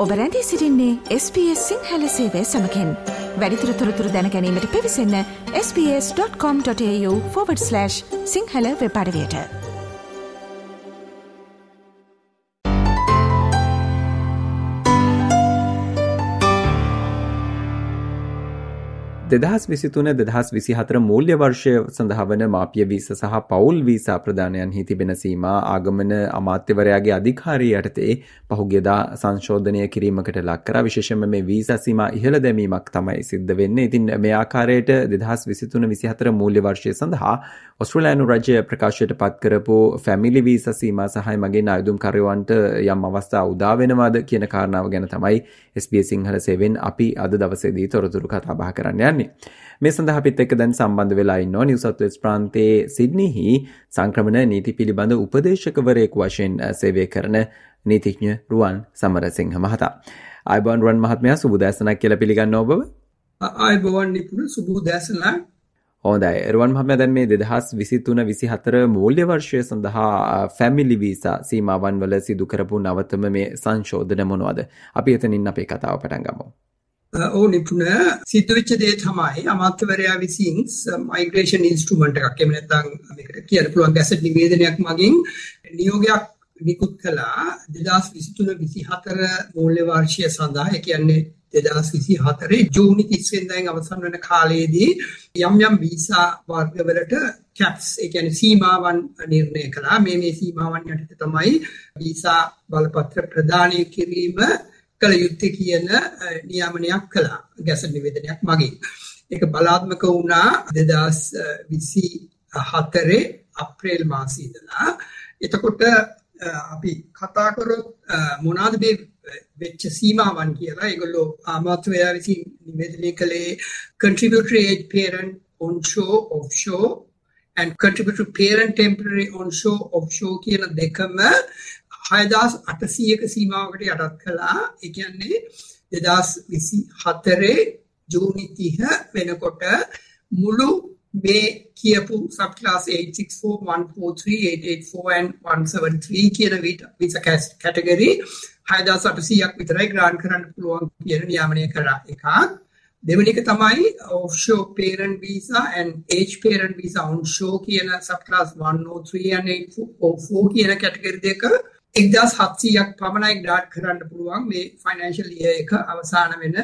ඔබ රැඳී සිටින්නේ SBS සිංහල සේවය සමගින්. වැඩිදුර තොරතුරු දැන ගැනීමට පිවිසන්න sbs.com.au/සිංහල වෙබ් අඩවියට. දෙදහස් 23-2024 මූල්‍ය වර්ෂය සඳහා වන මාපිය වීසා සහ පවුල් වීසා ප්‍රදානයන්හි තිබෙන සීමා ආගමන අමාත්‍යවරයාගේ අධිකාරිය යටතේ පහුගියදා සංශෝධනය කිරීමකට ලක් කරා. විශේෂයෙන්ම මේ වීසා සීමා ඉහළ දැමීමක් තමයි සිද්ධ වෙන්නේ. ඉතින් මේ ආකාරයට 2023-24 මූල්‍ය වර්ෂය සඳහා ඔස්ට්‍රේලියානු රජය ප්‍රකාශයට පත් කරපු ෆැමිලි වීසා සීමා සහ මගින් ආයුධම්කරුවන්ට යම් අවස්ථා උදා වෙනවද කියන කාරණාව ගැන තමයි SBS සිංහල සේවයෙන් අපි අද දවසේදී තොරතුරු කතා බහ කරන්න යන්නේ. මේ සඳහා අපිත් එක්ක දැන් සම්බන්ධ වෙලා ඉන්නවා නිව් සවුත් වේල්ස් ප්‍රාන්තයේ සිඩ්නිහි සංක්‍රමණ නීති පිළිබඳ උපදේශකවරයෙකු වශයෙන් සේවය කරන නීතිඥ රුවන් සමරසිංහ මහතා. ආයුබෝවන් රුවන් මහත්මයා, සුබ උදෑසනක් කියලා පිළිගන්නවා ඔබව. ආයුබෝවන් නිපුණ, සුබ උදෑසනක්. හොඳයි රුවන් මහත්මයා, දැන් මේ 2023-24 මූල්‍ය වර්ෂය සඳහා ෆැමිලි වීසා සීමාවන් වල සිදු කරපු නවතම මේ සංශෝධන මොනවද? අපි එතනින් අපේ කතාව පටන් ගමු. නිපුණ, සිදුවෙච්ච දේ තමයි අමාත්‍යවරයා විසින් මයිග්‍රේෂන් ඉන්ස්ට්‍රුමන්ට් එකක් එහෙම නැත්නම් මේකට කියන්න පුළුවන් ගැසට් නිවේදනයක් මගින් නියෝගයක් නිකුත් කළා 2023-24 මූල්‍ය වර්ෂය සඳහා. ඒ කියන්නේ 2024 ජූනි 30 වෙනිදාන් අවසන් වෙන කාලයේදී යම් යම් වීසා වර්ගවලට කැප්ස්, ඒ කියන්නේ සීමාවන් නිර්ණය කළා. මේ සීමාවන් යටතේ තමයි වීසා බලපත්‍ර ප්‍රදානය කිරීම කළ යුත්තේ කියන නියාමනයක් කළා ගැසට් නිවේදනයක් මගින්. ඒක බලාත්මක වුණා 2024 අප්‍රේල් මාසයේ ඉඳලා. එතකොට අපි කතා කරොත් මොනවාද මේ වෙච්ච සීමාවන් කියලා. ඒගොල්ලෝ අමාත්‍යවරයා විසින් නිවේදනය කළේ contributory age parent onshore offshore and contributory parent temporary onshore offshore කියන දෙකම 6800ක සීමාවකට යටත් කළා. ඒ කියන්නේ 2024 ජූනි 30 වෙනකොට මුළු මේ කියපු සබ් ක්ලාස් 864, 143, 884 and 173 කියන වීසා කැටගරි 6800ක් විතරයි ග්‍රාන්ට් කරන්න පුළුවන් කියන නියාමනය කරා එකක්. දෙවෙනි එක තමයි offshore parent visa and age parent visa onshore කියන සබ් ක්ලාස් 103 and 804 කියන කැටගරි දෙක 1700ක් පමණයි ග්‍රාන්ට් කරන්න පුළුවන් මේ ෆයිනෑන්ෂල් ඉයර් එක අවසන් වෙන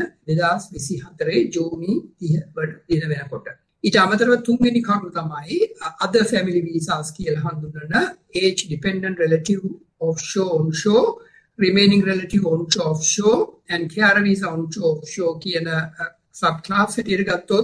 2024 ජූනි 30 වෙනකොට. ඊට අමතරව තුන්වෙනි කරුණ තමයි other family visas කියලා හඳුන්වන age dependent relative offshore onshore, remaining relative onshore offshore and care visa onshore offshore කියන sub class එකට ගත්තොත්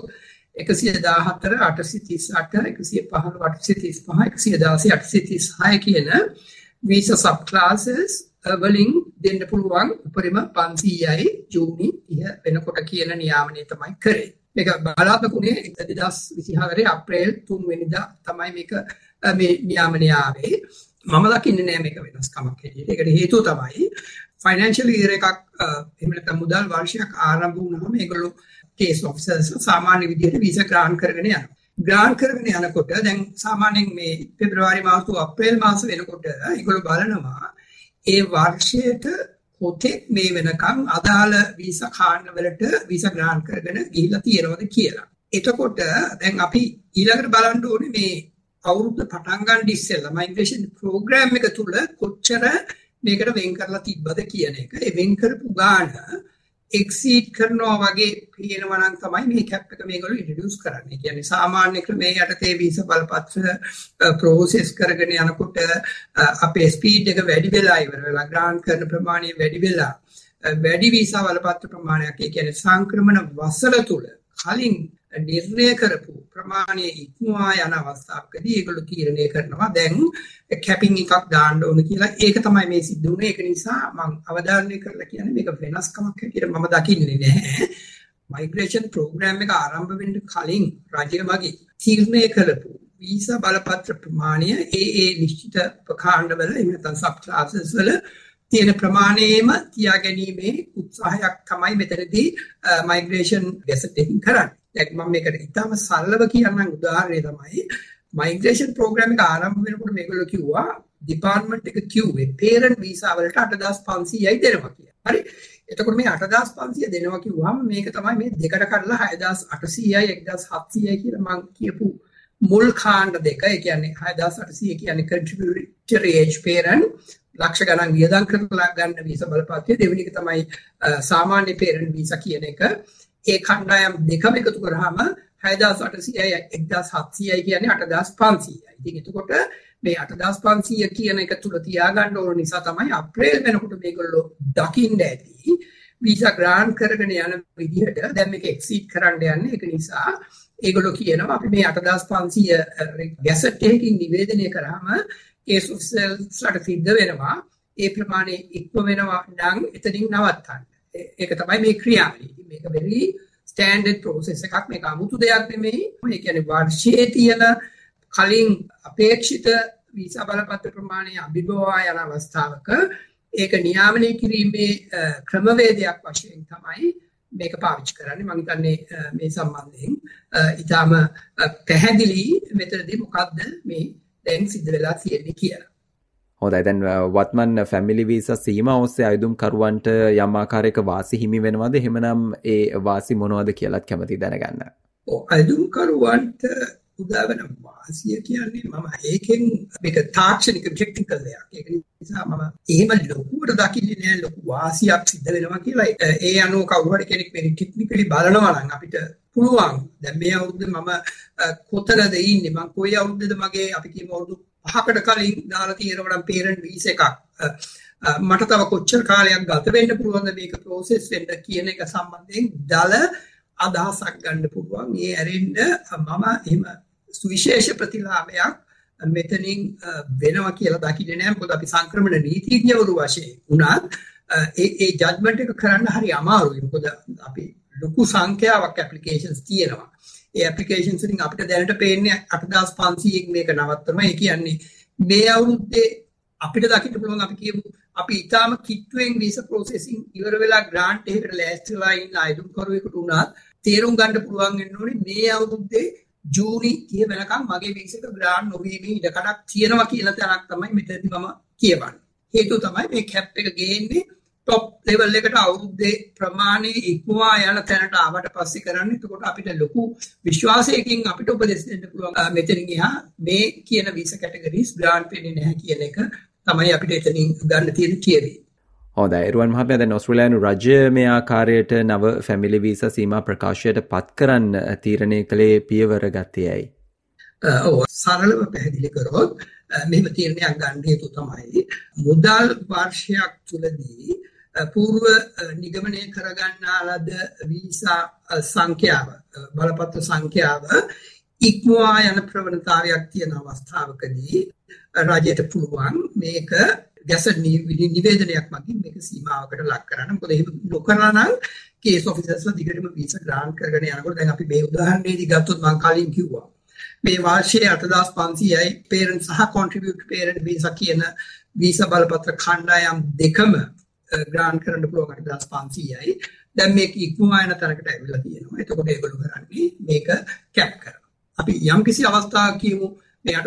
114, 838, 115, 835, 116, 836 කියන visa sub classes වලින් දෙන්න පුළුවන් උපරිම 500යි ජූනි 30 වෙනකොට කියන නියාමනය තමයි කරේ. මේක බලාපොරොත්තු වුණේ 2024 අප්‍රේල් 3 වෙනිදා තමයි මේ නියාමනය ආවේ. මම දකින්නේ නෑ මේක වෙනස්කමක් හැටියට. ඒකට හේතුව තමයි ෆයිනෑන්ෂල් ඉයර් එකක් එහෙම නැත්නම් මුදල් වර්ෂයක් ආරම්භ වුණාම ඒගොල්ලෝ කේස් ඔෆිසර්ස් සාමාන්‍ය විදිහට වීසා ග්‍රාන්ට් කරගෙන යනවා. ග්‍රාන්ට් කරගෙන යනකොට දැන් සාමාන්‍යයෙන් මේ පෙබරවාරි මාස අප්‍රේල් මාස වෙනකොට ඒගොල්ලෝ බලනවා ඒ වර්ෂයට කොතෙක් මේ වෙනකන් අදාළ වීසා කාණ්ඩවලට වීසා ග්‍රාන්ට් කරගෙන ගිහිල්ලා තියෙනවද කියලා. එතකොට දැන් අපි ඊළඟට බලන්න ඕනේ මේ අවුරුද්ද පටන් ගන්න ඉස්සෙල්ලා මයිග්‍රේෂන් ප්‍රෝග්‍රෑම් එක තුල කොච්චර මේකට වෙන් කරලා තිබ්බද කියන එක. ඒ වෙන් කරපු ගාන එක්සීඩ් කරනවා වගේ පේනවා නම් තමයි මේ කැප් එක මේගොල්ලෝ ඉන්ට්‍රොඩියුස් කරන්නේ. කියන්නේ සාමාන්‍ය ක්‍රමයේ යටතේ වීසා බලපත්‍ර ප්‍රොසෙස් කරගෙන යනකොට අපේ ස්පීඩ් එක වැඩි වෙලා ඉවර වෙලා ග්‍රාන්ට් කරන ප්‍රමාණය වැඩි වෙලා වැඩි වීසා බලපත්‍ර ප්‍රමාණයක්, ඒ කියන්නේ සංක්‍රමණ වසර තුල කලින් නිර්ණය කරපු ප්‍රමාණය ඉක්මවා යන අවස්ථාවකදී ඒගොල්ලෝ තීරණය කරනවා දැන් කැපින් එකක් දාන්න ඕන කියලා. ඒක තමයි මේ සිද්ධ වුනේ. ඒක නිසා මම අවධාරණය කරලා කියන්නේ මේක වෙනස්කමක් හැටියට මම දකින්නේ නැහැ. මයිග්‍රේෂන් ප්‍රෝග්‍රෑම් එක ආරම්භ වෙන්න කලින් රජය මගේ තීරණය කරපු වීසා බලපත්‍ර ප්‍රමාණය ඒ නිශ්චිත ප්‍රකාණ්ඩවල එහෙම නැත්නම් සබ් ක්ලාසස් වල තියෙන ප්‍රමාණයම තියාගැනීමේ උත්සාහයක් තමයි මෙතනදී මයිග්‍රේෂන් ගැසට් එකකින් කරන්නේ. දැන් මම මේකට ඉතාම සරලව කියන්නම්. උදාහරණය තමයි මයිග්‍රේෂන් ප්‍රෝග්‍රෑම් එක ආරම්භ වෙනකොට මේගොල්ලෝ කිව්වා ඩිපාර්ට්මන්ට් එක කිව්වේ පේරන්ට් වීසා වලට 8500යි දෙනවා කියලා. හරි. එතකොට මේ 8500 දෙනවා කිව්වම මේක තමයි මේ දෙකට කඩලා 6800යි 1700යි කියලා මම කියපු මුල් කාණ්ඩ දෙක. ඒ කියන්නේ 6800 කියන්නේ contributory age parent ලක්ෂ ගණන් වියදම් කරලා ගන්න වීසා බලපත්‍රය. දෙවෙනි එක තමයි සාමාන්‍ය parent වීසා කියන එක. ඒ කණ්ඩායම් දෙකම එකතු කරාම 6800යි 1700යි කියන්නේ 8500යි. ඉතින් එතකොට මේ 8500 කියන එක තුල තියාගන්න ඕන නිසා තමයි අප්‍රේල් වෙනකොට මේගොල්ලෝ දකින්න ඇති වීසා ග්‍රාන්ට් කරගෙන යන විදිහට දැන් මේක එක්සීඩ් කරන්න යන්නේ. ඒක නිසා ඒගොල්ලෝ කියනවා අපි මේ 8500 ගැසට් එකකින් නිවේදනය කරාම කේස් ඔෆිසර්ස්ලාට සිද්ධ වෙනවා ඒ ප්‍රමාණය ඉක්ම වෙනවා නම් එතනින් නවත්තන්න. ඒක තමයි මේ ක්‍රියාවලිය. මේක very standard process එකක්. මේක 아무තු දෙයක් නෙමෙයි. ඒ කියන්නේ වර්ෂයේ තියෙන කලින් අපේක්ෂිත වීසා බලපත්‍ර ප්‍රමාණය අභිභවා යන අවස්ථාවක ඒක නියාමනය කිරීමේ ක්‍රමවේදයක් වශයෙන් තමයි මේක පාවිච්චි කරන්නේ. මම හිතන්නේ මේ සම්බන්ධයෙන් ඊටම පැහැදිලි මෙතනදී මොකද්ද මේ දැන් සිද්ධ වෙලා තියෙන්නේ කියලා. හොඳයි. දැන් වත්මන් ෆැමිලි වීසා සීමා ඔස්සේ අයදුම්කරුවන්ට යම් ආකාරයක වාසි හිමි වෙනවද? එහෙමනම් ඒ වාසි මොනවද කියලාත් කැමතියි දැනගන්න. ඔව්, අයදුම්කරුවන්ට උදාවන වාසිය කියන්නේ මම ඒකෙන් මේක තාක්ෂණික ටෙක්නිකල් දෙයක්. ඒක නිසා මම එහෙම ලොකුවට දකින්නේ නැහැ ලොකු වාසියක් සිද්ධ වෙනවා කියලා. ඒ අනුව කවුරු හරි කෙනෙක් මේ ටෙක්නිකලි බලනවා නම් අපිට පුළුවන්. දැන් මේ අවුරුද්දේ මම කොතනද ඉන්නේ? මම කොයි අවුරුද්දේද මගේ අපි කියමු අවුරුදු 5කට කලින් දාලා තියෙනවා නම් පේරන්ට් වීසා එකක්. මට තව කොච්චර කාලයක් ගත වෙන්න පුළුවන්ද මේක ප්‍රොසෙස් වෙන්න කියන එක සම්බන්ධයෙන් දල අදහසක් ගන්න පුළුවන්. ඒ ඇරෙන්න මම එහෙම සුවිශේෂ ප්‍රතිලාභයක් මෙතනින් වෙනවා කියලා දකින්නේ නැහැ. මොකද අපි සංක්‍රමණ නීතිඥවරු වශයෙන් උනත් ඒ ජජ්මන්ට් එක කරන්න හරි අමාරුයි. මොකද අපි ලොකු සංඛ්‍යාවක් ඇප්ලිකේෂන්ස් තියෙනවා. ඒ ඇප්ලිකේෂන්ස් වලින් අපිට දැනට පේන්නේ 8500න් මේක නවත්තනවා. ඒ කියන්නේ මේ අවුරුද්දේ අපිට දකින්න පුළුවන් අපි කියමු අපි ඊටාම කිට්ටුවෙන් වීසා ප්‍රොසෙසින් ඉවර වෙලා ග්‍රාන්ට් එකකට ලෑස්තිලා ඉන්න අයදුම්කරුවෙකුට උනත් තේරුම් ගන්න පුළුවන් වෙන්න ඕනේ මේ අවුරුද්දේ ජූනි 30 වෙනකම් මගේ වීසා එක ග්‍රාන්ට් නොවීමේ ඉඩකඩක් තියෙනවා කියලා තැනක් තමයි මෙතනදී මම කියවන්නේ. හේතුව තමයි මේ කැප් එක ගේන්නේ টොප් ලෙවල් එකට අවුරුද්දේ ප්‍රමාණය ඉක්මවා යන තැනට ආවට පස්සේ කරන්නේ. එතකොට අපිට ලොකු විශ්වාසයකින් අපිට උපදෙස් දෙන්න පුළුවන් මෙතනින් එහා මේ කියන වීසා කැටගරිස් ග්‍රාන්ට් වෙන්නේ නැහැ කියන එක තමයි අපිට එතනින් ගන්න තියෙන කියවේ. හොඳයි. රුවන් මහත්මයා, දැන් ඔස්ට්‍රේලියානු රජය මේ ආකාරයට නව ෆැමිලි වීසා සීමා ප්‍රකාශයට පත් කරන්න තීරණය කළේ පියවර ගත්තේ ඇයි? ඔව්, සරලව පැහැදිලි කරොත් මෙහෙම තීරණයක් ගන්න හේතුව තමයි මුදල් වර්ෂයක් තුලදී పూర్ව නිගමනය කරගන්නා ලද වීසා සංඛ්‍යාව බලපත්‍ර සංඛ්‍යාව ඉක්මවා යන ප්‍රවණතාවයක් තියෙන අවස්ථාවකදී රජයට පුළුවන් මේක ගැසට් නිවේදනයක් මගින් මේක සීමාවකට ලක් කරන්න. මොකද එහෙම නොකරලා නම් කේස් ඔෆිසර්ස්ලා දිගටම වීසා ග්‍රාන්ට් කරගෙන යනකොට දැන් අපි මේ උදාහරණයේදී ගත්තොත් මම කලින් කිව්වා මේ වාර්ෂයේ 8500යි parent සහ contribute parent වීසා කියන වීසා බලපත්‍ර කණ්ඩායම් දෙකම ග්‍රාන්ට් කරන්න පුළුවන් 8500යි. දැන් මේක ඉක්මවා යන තරකට ඇවිල්ලා තියෙනවා. එතකොට ඒගොල්ලෝ කරන්නේ මේක කැප් කරනවා. අපි යම්කිසි අවස්ථාවක කියමු මේ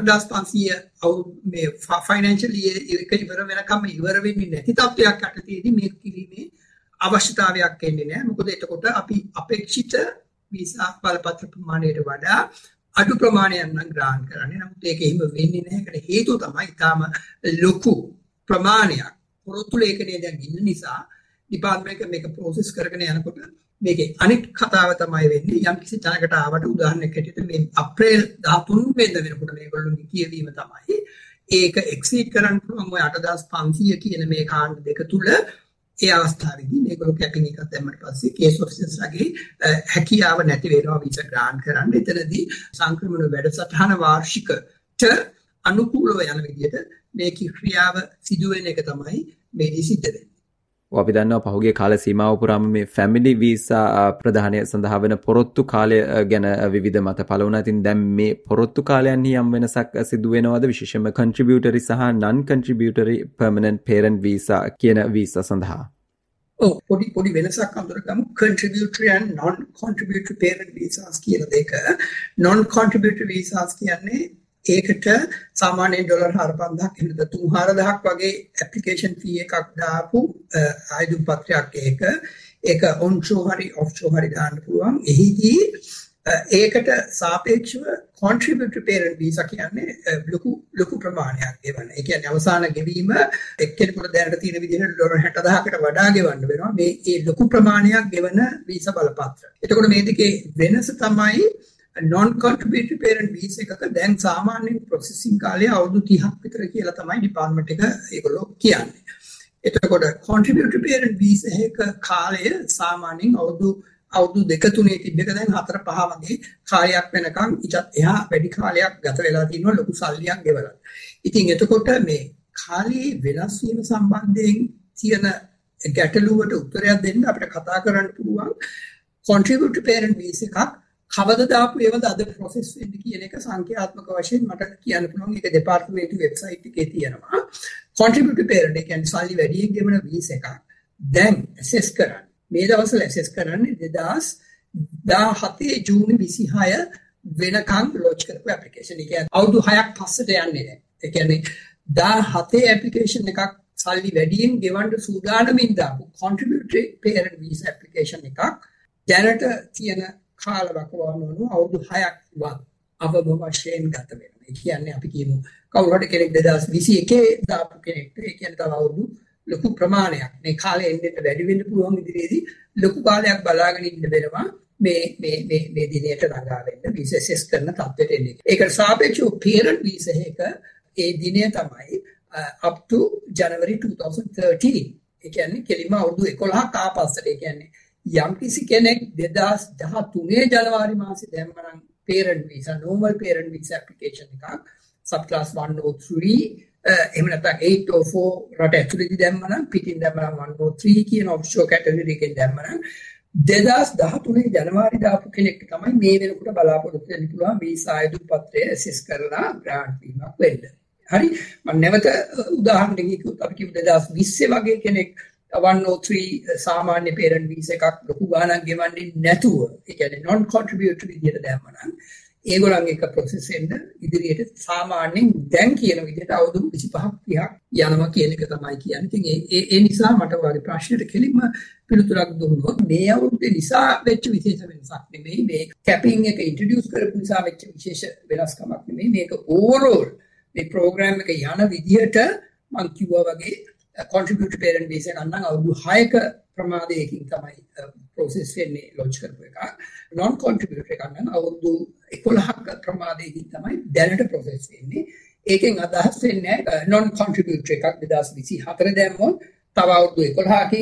8500 මේ ෆයිනෑන්ෂල් එක ඉවර වෙනකම් ඉවර වෙන්නේ නැති තත්ත්වයක් යටතේදී මේක කිරීමේ අවශ්‍යතාවයක් එන්නේ නැහැ. මොකද එතකොට අපි අපේක්ෂිත වීසා බලපත්‍ර ප්‍රමාණයට වඩා අඩු ප්‍රමාණයක් නම් ග්‍රාන්ට් කරන්නේ. නමුත් ඒක එහෙම වෙන්නේ නැහැ. ඒකට හේතුව තමයි ඊටාම ලොකු ප්‍රමාණයක් පොරොත්තු ලේඛනයේ දැන් ඉන්න නිසා ඩිපාර්ට්මන්ට් එක මේක ප්‍රොසෙස් කරගෙන යනකොට මේකේ අනිත් කතාව තමයි වෙන්නේ යම්කිසි තැනකට ආවට උදාහරණයක් හැටියට මේ අප්‍රේල් 13 වෙනිදා වෙනකොට මේගොල්ලෝගේ කියවීම තමයි ඒක එක්සීඩ් කරන්න පුළුවන් ඔය 8500 කියන මේ කාණ්ඩ දෙක තුල. ඒ අවස්ථාවේදී මේගොල්ලෝ කැපින් එකක් දැම්මට පස්සේ කේස් ඔෆිසර්ස්ලාගේ හැකියාව නැති වෙනවා වීසා ග්‍රාන්ට් කරන්න. එතනදී සංක්‍රමණ වැඩසටහන වාර්ෂිකට අනුකූලව යන විදිහට මේ ක්‍රියාව සිදුවෙන එක තමයි මේදී සිද්ධ වෙන්නේ. අපි දන්නවා පහුගිය කාල සීමාව පුරාම මේ ෆැමිලි වීසා ප්‍රදානය සඳහා වෙන පොරොත්තු කාලය ගැන විවිධ මත පළ වුණා. ඉතින් දැන් මේ පොරොත්තු කාලයන්හි යම් වෙනසක් සිදු වෙනවද විශේෂයෙන්ම කන්ට්‍රිබියුටරි සහ non contributory permanent parent visa කියන වීසා සඳහා? ඔව්, පොඩි වෙනසක් අඳුරගමු. කන්ට්‍රිබියුටරි and non contributory parent visas කියන දෙක. non contributory visas කියන්නේ ඒකට සාමාන්‍යයෙන් $4,500ක් එහෙම 3,000ක් වගේ ඇප්ලිකේෂන් ෆී එකක් දාපු ආයුධ පත්‍රයක් ඒක onshore හරි offshore හරි දාන්න පුළුවන්. එහිදී ඒකට සාපේක්ෂව contributory parent visa කියන්නේ ලොකු ප්‍රමාණයක් ගෙවන. ඒ කියන්නේ අවසාන ගෙවීම එක්කෙනෙකුට දැනට තියෙන විදිහට $60,000කට වඩා ගෙවන්න වෙනවා. මේ ලොකු ප්‍රමාණයක් ගෙවන වීසා බලපත්‍ර. එතකොට මේ දෙකේ වෙනස තමයි non contributory parent visa එකක දැන් සාමාන්‍යයෙන් processing කාලය අවුරුදු 30ක් විතර කියලා තමයි department එක ඒගොල්ලෝ කියන්නේ. එතකොට contributory parent visa එක කාලය සාමාන්‍යයෙන් අවුරුදු 2-3 තිබ්බක දැන් 4-5 වගේ කාලයක් වෙනකන් ඊටත් එහා වැඩි කාලයක් ගත වෙලා තිනවා ලොකු සල්ලියක් ගෙවලා. ඉතින් එතකොට මේ කාලයේ වෙනස් වීම සම්බන්ධයෙන් තියෙන ගැටලුවට උත්තරයක් දෙන්න අපිට කතා කරන්න පුළුවන් contributory parent visa එකක් කවද දාපු ඒවද අද process වෙන්නේ කියන එක සංඛ්‍යාත්මක වශයෙන් මට කියන්න පුළුවන්. ඒක department website එකේ තියෙනවා. contributory parent ඒ කියන්නේ සල්ලි වැඩියෙන් ගෙවන visa එකක් දැන් assess කරන්න. මේ දවස්වල ඇසස් කරන්නේ 2017 ජූනි 26 වෙනකන් ලොන්ච් කරපු ඇප්ලිකේෂන්. ඒ කියන්නේ අවුරුදු 6ක් පස්සට යන්නේ නැහැ. ඒ කියන්නේ 17 ඇප්ලිකේෂන් එකක් සල්ලි වැඩියෙන් ගෙවන්න සූදානමින් දාපු contributory parent visa ඇප්ලිකේෂන් එකක් දැනට තියෙන කාලවකවානුව අවුරුදු 6ක් වත් අවම වශයෙන් ගත වෙනවා. ඒ කියන්නේ අපි කියමු කවුරු හරි කෙනෙක් 2021 දාපු කෙනෙක්ට ඒ කියන්නේ තව අවුරුදු ලොකු ප්‍රමාණයක් මේ කාලේ එන්නට වැඩි වෙන්න පුළුවන් ඉදිරියේදී ලොකු කාලයක් බලාගෙන ඉන්න වෙනවා මේ දිනයට ළඟා වෙන්න වීසා ඇසස් කරන තත්ත්වයට එන්නේ. ඒකට සාපේක්ෂව parent visa එක ඒ දිනය තමයි up to January 2013. ඒ කියන්නේ කෙලිම අවුරුදු 11ක් ආපස්සට. ඒ කියන්නේ යම්කිසි කෙනෙක් 2013 ජනවාරි මාසේ දැම්මනම් parent visa normal parent visa application එකක් subclass 103 එහෙම නැත්නම් 804 රට ඇතුළේදී දැම්මනම් පිටින් දැම්මනම් 103 කියන offshore category එකෙන් දැම්මනම් 2013 ජනවාරි දාපු කෙනෙක් තමයි මේ වෙනකොට බලාපොරොත්තු වෙන්න පුළුවන් වීසා ආයුධ පත්‍රය ඇසස් කරලා grant වීමක් වෙන්න. හරි මම නැවත උදාහරණයක් කිව්වොත් අපි කිව්ව 2020 වගේ කෙනෙක් 103 සාමාන්‍ය parent visa එකක් ලොකු ගාණක් ගෙවන්නේ නැතුව ඒ කියන්නේ non contributory විදියට දැම්මනම් ඒගොල්ලන්ගේ එක process එන්න ඉදිරියට සාමාන්‍යයෙන් දැන් කියන විදිහට අවුරුදු 25ක් 30ක් යනවා කියන එක තමයි කියන්නේ. ඉතින් ඒ නිසා මට ඔයාගේ ප්‍රශ්නෙට කෙලින්ම පිළිතුරක් දුන්නොත් මේ අවුරුද්දේ නිසා වෙච්ච විශේෂ වෙනසක් නෙමෙයි මේ කැපින් එක ඉන්ට්‍රොඩියුස් කරපු නිසා වෙච්ච විශේෂ වෙනස්කමක් නෙමෙයි මේක ඕවරෝල් මේ ප්‍රෝග්‍රෑම් එක යන විදිහට මම කිව්වා වගේ contributory parent visa එක නම් අවුරුදු 6ක ප්‍රමාදයකින් තමයි process වෙන්නේ launch කරපු එක. non contributory එකක් නම් අවුරුදු 11ක ප්‍රමාදයකින් තමයි දැනට process වෙන්නේ. ඒකෙන් අදහස් වෙන්නේ non contributory එකක් 2024 දැම්මොත් තව අවුරුදු 11කින්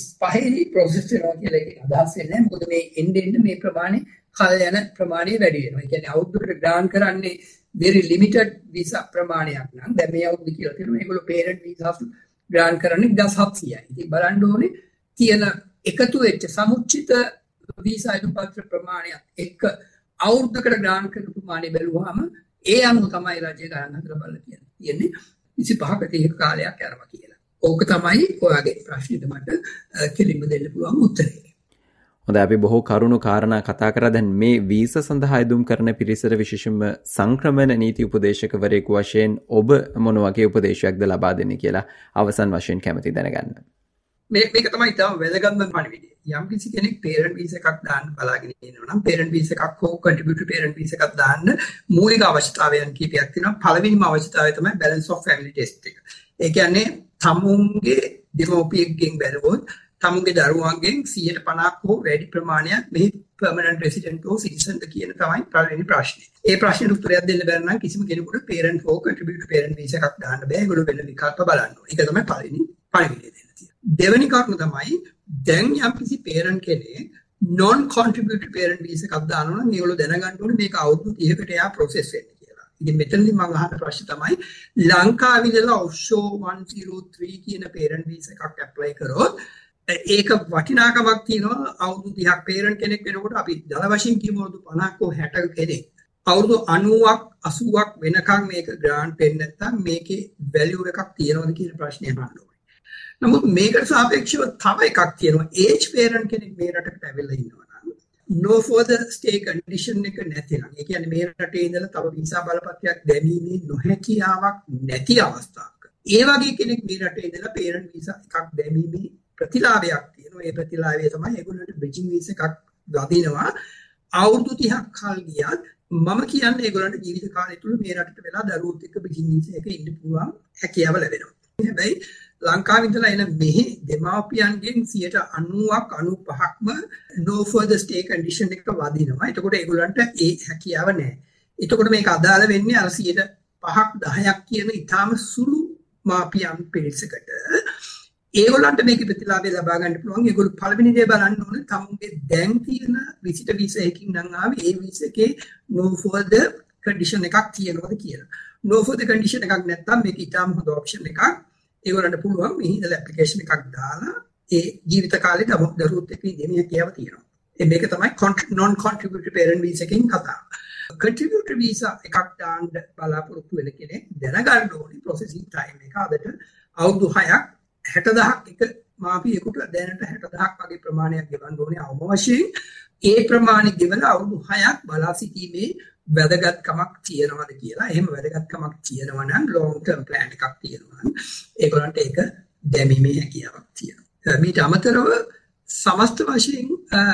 35 process වෙනවා කියලා ඒකෙන් අදහස් වෙන්නේ. මොකද මේ එන්න මේ ප්‍රමාණය කල් යන ප්‍රමාණය වැඩි වෙනවා. ඒ කියන්නේ අවුරුද්දකට grant කරන්නේ very limited visa ප්‍රමාණයක් නම් දැන් මේ අවුරුදු කියලා තියෙනවා ඒගොල්ලෝ parent visa grant කරන්නේ 1700යි. ඉතින් බලන්න ඕනේ තියෙන එකතු වෙච්ච සමුච්චිත වීසා ආයුධ පත්‍ර ප්‍රමාණයක් එක්ක අවුරුද්දකට grant කරන ප්‍රමාණය බැලුවාම ඒ අනුව තමයි රජය ගණන් හදලා බලලා කියන්නේ 25ක 30ක කාලයක් යනවා කියලා. ඕක තමයි ඔයාගේ ප්‍රශ්නෙට මට කෙලින්ම දෙන්න පුළුවන් උත්තරේ. හොඳයි අපි බොහෝ කරුණු කාරණා කතා කරා. දැන් මේ වීසා සඳහා යොදුම් කරන පිරිසට විශේෂයෙන්ම සංක්‍රමණ නීති උපදේශකවරයෙකු වශයෙන් ඔබ මොන වගේ උපදේශයක්ද ලබා දෙන්නේ කියලා අවසන් වශයෙන් කැමැති දැනගන්න. මේක තමයි තව වැදගත්ම පණිවිඩය. යම් කිසි කෙනෙක් parent visa එකක් දාන්න බලාගෙන ඉන්නවා නම් parent visa එකක් හෝ contributory parent visa එකක් දාන්න මූලික අවශ්‍යතාවයන් කීපයක් තියෙනවා. පළවෙනිම අවශ්‍යතාවය තමයි balance of family test එක. ඒ කියන්නේ තමුන්ගේ දෙමෝපියෙක්ගෙන් බැලුවොත් තමුන්ගේ දරුවන්ගෙන් 150ක් හෝ වැඩි ප්‍රමාණයක් මෙහි permanent resident හෝ citizen ද කියන තමයි පළවෙනි ප්‍රශ්නේ. ඒ ප්‍රශ්නෙට උත්තරයක් දෙන්න බැරි නම් කිසිම කෙනෙකුට parent හෝ contributory parent visa එකක් දාන්න බෑ. ඒගොල්ලෝ වෙන විකල්ප බලන්න ඕනේ. ඒක තමයි පළවෙනි පණිවිඩය දෙන්න තියෙන්නේ. දෙවෙනි කාරණා තමයි දැන් යම්කිසි parent කෙනෙක් non contributory parent visa එකක් දානවා නම් ඒගොල්ලෝ දැනගන්න ඕනේ මේක අවුරුදු 30කට එහා process වෙන්නේ කියලා. ඉතින් මෙතනදී මම අහන ප්‍රශ්නේ තමයි ලංකාවේ ඉඳලා offshore 103 කියන parent visa එකක් apply කරොත් ඒක වටිනාකමක් තියෙනවා අවුරුදු 30ක් parent කෙනෙක් වෙනකොට අපි දල වශයෙන් කියමු අවුරුදු 50ක් හෝ 60ක කෙනෙක් අවුරුදු 90ක් 80ක් වෙනකන් මේක grant වෙන්නේ නැත්නම් මේකේ value එකක් තියෙනවද කියන ප්‍රශ්නේ අහන්න ඕනේ. නමුත් මේකට සාපේක්ෂව තව එකක් තියෙනවා age parent කෙනෙක් මේ රටකට ඇවිල්ලා ඉන්නවා නම් no further stay condition එක නැතිනම් ඒ කියන්නේ මේ රටේ ඉඳලා තව වීසා බලපත්‍රයක් දැමීමේ නොහැකියාවක් නැති අවස්ථාවක ඒ වගේ කෙනෙක් මේ රටේ ඉඳලා parent visa එකක් දැමීමේ ප්‍රතිලාභයක් තියෙනවා. ඒ ප්‍රතිලාභය තමයි ඒගොල්ලන්ට bridging visa එකක් වදිනවා. අවුරුදු 30ක් කල් ගියත් මම කියන්නේ ඒගොල්ලන්ට ජීවිත කාලය තුල මේ රටට වෙලා දරුවොත් එක්ක bridging visa එක ඉන්න පුළුවන් හැකියාව ලැබෙනවා. හැබැයි ලංකාවේ ඉඳලා එන මෙහි දෙමාපියන්ගෙන් 90ක් 95ක්ම no further stay condition එක වදිනවා. එතකොට ඒගොල්ලන්ට ඒ හැකියාව නැහැ. එතකොට මේක අදාළ වෙන්නේ අර 5ක් 10ක් කියන ඊටාම සුළු මාපියන් පිරිසකට. ඒගොල්ලන්ට මේක ප්‍රතිලාභය ලබා ගන්න පුළුවන්. ඒගොල්ලෝ පළවෙනි දේ බලන්න ඕනේ තමුන්ගේ දැන් තියෙන විසිටර් වීසා එකකින් නම් ආවේ ඒ වීසා එකේ no further condition එකක් තියෙනවද කියලා. no further condition එකක් නැත්නම් මේක ඊටාම හොඳ option එකක්. ඒගොල්ලන්ට පුළුවන් මේ ඉඳලා ඇප්ලිකේෂන් එකක් දාලා ඒ ජීවිත කාලේ දරුවොත් එක්ක ඉඳීමේ හැකියාව තියෙනවා. මේක තමයි non contributory parent visa එකකින් කතාව. contributory visa එකක් දාන්න බලාපොරොත්තු වෙන කෙනෙක් දැනගන්න ඕනේ processing time එක අදට අවුරුදු 6ක් 60000ක් එක මාපියෙකුට දැනට 60000ක් වගේ ප්‍රමාණයක් ගෙවන්න ඕනේ අවම වශයෙන්. ඒ ප්‍රමාණය ගෙවලා අවුරුදු 6ක් බලා සිටීමේ වැදගත්කමක් තියෙනවද කියලා. එහෙම වැදගත්කමක් තියෙනවා නම් long term plan එකක් තියෙනවා නම් ඒගොල්ලන්ට ඒක දැමීමේ හැකියාවක් තියෙනවා. මේට අමතරව සමස්ත වශයෙන්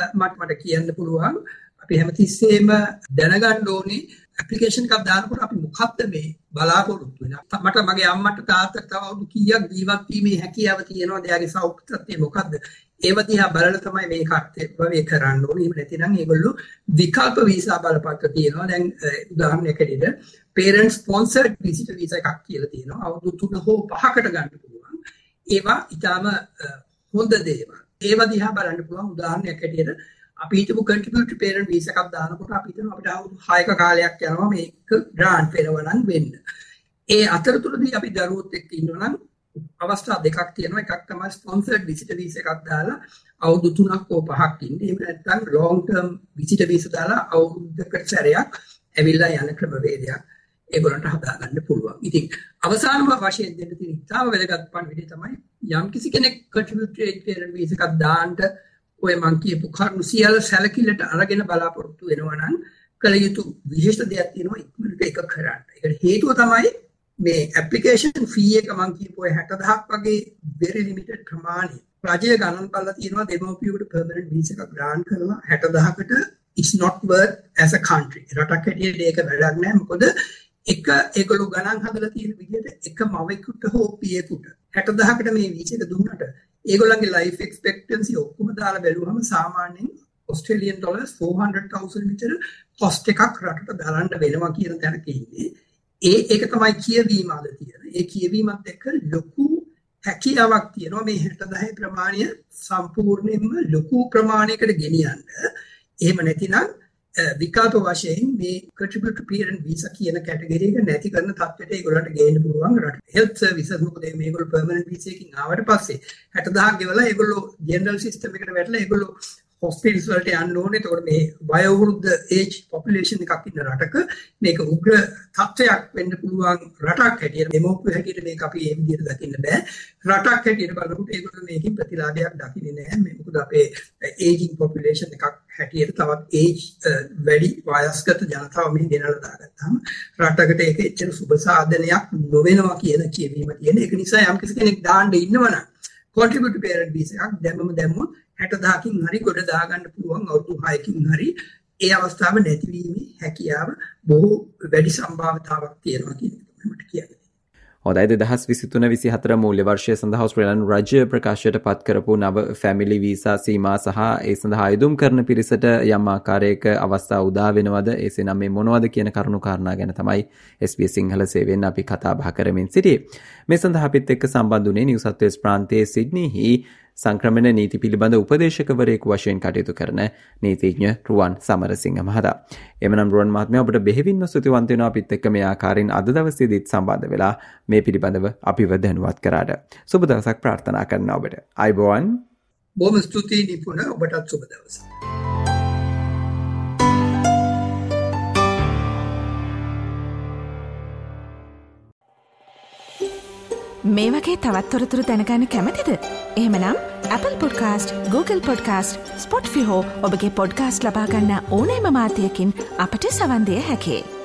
මට කියන්න පුළුවන් අපි හැමතිස්සෙම දැනගන්න ඕනේ ඇප්ලිකේෂන් එකක් දානකොට අපි මොකක්ද මේ බලාපොරොත්තු වෙන්නේ. මට මගේ අම්මට තාත්තට තව අවුරුදු කීයක් ජීවත් වීමේ හැකියාව තියෙනවද? එයාගේ සෞඛ්‍ය තත්ත්වය මොකක්ද? ඒව දිහා බලලා තමයි මේ කර්තව්‍ය කරන්න ඕනේ. එහෙම නැතිනම් ඒගොල්ලෝ විකල්ප වීසා බලපත්‍ර තියෙනවා. දැන් උදාහරණයක් ඇරෙන්න parent sponsored visitor visa එකක් කියලා තියෙනවා. අවුරුදු 3 හෝ 5කට ගන්න පුළුවන්. ඒවා ඊටාම හොඳ දේවල්. ඒව දිහා බලන්න පුළුවන්. උදාහරණයක් ඇරෙන්න අපි හිතමු contributory parent visa එකක් දානකොට අපි හිතනවා අපිට අවුරුදු 6ක කාලයක් යනවා මේක grant පෙරවනම් වෙන්න. ඒ අතරතුරදී අපි දරුවොත් එක්ක ඉන්නවා නම් අවස්ථා දෙකක් තියෙනවා. එකක් තමයි sponsored visitor visa එකක් දාලා අවුරුදු 3ක් හෝ 5ක් ඉන්න. එහෙම නැත්නම් long term visitor visa දාලා අවුරුද්දකට සැරයක් ඇවිල්ලා යන ක්‍රමවේදයක් ඒගොල්ලන්ට හදාගන්න පුළුවන්. ඉතින් අවසානම වශයෙන් දෙන්න තියෙන ඉතාම වැදගත් පණිවිඩය තමයි යම් කිසි කෙනෙක් contributory parent visa එකක් දාන්න ඔය මං කියපු කරුණු සියල්ල සැලකිල්ලට අරගෙන බලාපොරොත්තු වෙනවා නම් කල යුතු විශේෂ දෙයක් තියෙනවා ඉක්මනට ඒක කරන්න. ඒකට හේතුව තමයි මේ ඇප්ලිකේෂන් ෆී එක මං කියපු 60000ක් වගේ very limited ප්‍රමාණය. රජය ගණන් බලලා තියෙනවා දෙමව්පියෙකුට permanent visa එකක් grant කරනවා 60000කට it's not worth as a country. රටක් හැටියට ඒක වැඩක් නැහැ. මොකද ඒගොල්ලෝ ගණන් හදලා තියෙන විදිහට එක මවෙකුට හෝ පියෙකුට 60000කට මේ වීසා එක දුන්නට ඒගොල්ලන්ගේ life expectancy ඔක්කොම දාලා බැලුවම සාමාන්‍යයෙන් Australian dollars 400,000 විතර cost එකක් රටට දරන්න වෙනවා කියන තැනක ඉන්නේ. ඒක තමයි කියවීම අද තියෙන. ඒ කියවීමත් එක්ක ලොකු හැකියාවක් තියෙනවා මේ 60000 ප්‍රමාණය සම්පූර්ණයෙන්ම ලොකු ප්‍රමාණයකට ගෙනියන්න. එහෙම නැතිනම් විකල්ප වශයෙන් මේ contributory parent visa කියන කැටගරි එක නැති කරන තත්ත්වයට ඒගොල්ලන්ට ගේන්න පුළුවන් රට. health services මොකද මේගොල්ලෝ permanent visa එකකින් ආවට පස්සේ 60000 ගෙවලා ඒගොල්ලෝ general system එකට වැටලා ඒගොල්ලෝ hospitals වලට යන්න ඕනේ. එතකොට මේ වයෝවෘද්ධ age population එකක් ඉන්න රටක මේක උග්‍ර තත්ත්වයක් වෙන්න පුළුවන් රටක් හැටියට දෙමෝපිය හැටියට මේක අපි ඒ විදිහට දකින්න බෑ. රටක් හැටියට බලනකොට ඒගොල්ලෝ මේකෙන් ප්‍රතිලාභයක් දකින්නේ නැහැ. මොකද අපේ aging population එකක් හැටියට තවත් age වැඩි වයස්ගත ජනතාව මෙහි ගෙනල්ලා දාගත්තාම රටකට ඒක එච්චර සුබ සාධනයක් නොවෙනවා කියන කියවීම තියෙන. ඒක නිසා යම් කෙනෙක් දාන්න ඉන්නවනම් contributory parent visa එකක් දැම්මොත් 60000කින් හරි ගොඩ දාගන්න පුළුවන් අවුරුදු 6කින් හරි. ඒ අවස්ථාව නැතිවීමේ හැකියාව බොහෝ වැඩි සම්භාවිතාවක් තියෙනවා කියන එක මට කියන්න. හොඳයි 2023-24 මූල්‍ය වර්ෂය සඳහා ඔස්ට්‍රේලියානු රජය ප්‍රකාශයට පත් කරපු නව ෆැමිලි වීසා සීමා සහ ඒ සඳහා ආයුධම් කරන පිරිසට යම් ආකාරයක අවස්ථා උදා වෙනවද එසේනම් මේ මොනවද කියන කරුණු කාරණා ගැන තමයි SBS සිංහල සේවයෙන් අපි කතා බහ කරමින් සිටියේ. මේ සඳහා අපිත් එක්ක සම්බන්ධ වුණේ නිව් සවුත් වේල්ස් ප්‍රාන්තයේ සිඩ්නිහි සංක්‍රමණ නීති පිළිබඳ උපදේශකවරයෙකු වශයෙන් කටයුතු කරන නීතිඥ රුවන් සමරසිංහ මහතා. එමනම් රුවන් මහත්මයා ඔබට බෙහෙවින්ම ස්තුතිවන්ත වෙනවා අපිත් එක්ක මේ ආකාරයෙන් අද දවසේදීත් සම්බන්ධ වෙලා මේ පිළිබඳව අපිව දැනුවත් කරාට. සුබ දවසක් ප්‍රාර්ථනා කරනවා ඔබට. අයබෝවන්. බොහොම ස්තුතියි නිපුණ ඔබටත් සුබ දවසක්. මේ වගේ තවත් තොරතුරු දැනගන්න කැමතිද? එහෙමනම් Apple Podcast, Google Podcast, Spotify හෝ ඔබගේ පොඩ්කාස්ට් ලබා ගන්න ඕනෑම මාධ්‍යයකින් අපට සවන් දිය හැකියි.